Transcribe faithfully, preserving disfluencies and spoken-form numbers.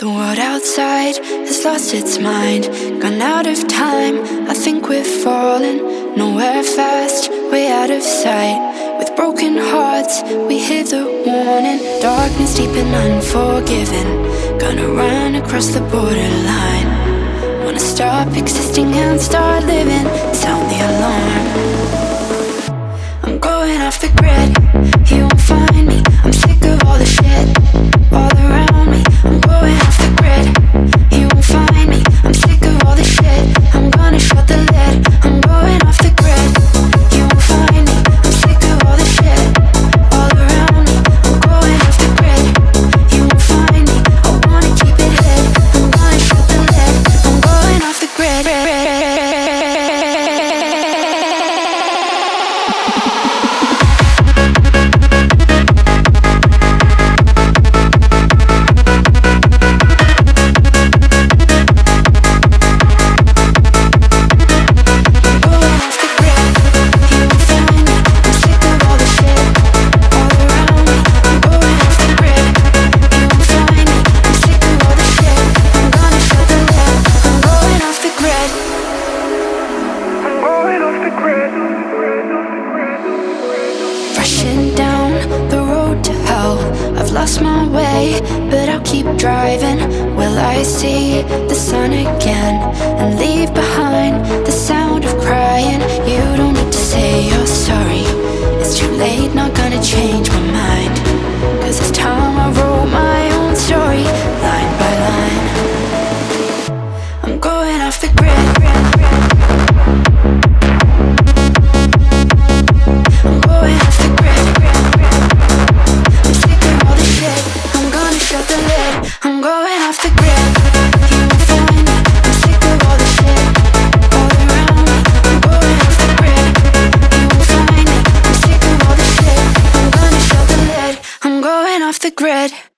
The world outside has lost its mind, gone out of time. I think we're falling, nowhere fast, way out of sight. With broken hearts, we hear the warning. Darkness deep and unforgiving, gonna run across the borderline. Wanna stop existing and start living, sound the alarm. I'm going off the grid, you won't find me. I'm sick of all the shit all around me. I'm going off the grid, you won't find me. I'm sick of all the shit, I'm gonna shut the lid. I'm going off the grid, you won't find me. I'm sick of all the shit all around me. I'm going off the grid, you won't find me. I wanna keep it hid, I'm gonna shut the lid. I'm going off the grid. Rushing down the road to hell, I've lost my way, but I'll keep driving. Will I see the sun again and leave behind the sound of crying? You don't need to say you're sorry, it's too late, not gonna change my mind. Cause it's time I wrote my own story, line by line. I'm going off the grid. I'm going off the grid, you won't find me. I'm sick of all the shit all around me. I'm going off the grid, you won't find me. I'm sick of all the shit, I'm gonna shut the lid. I'm going off the grid.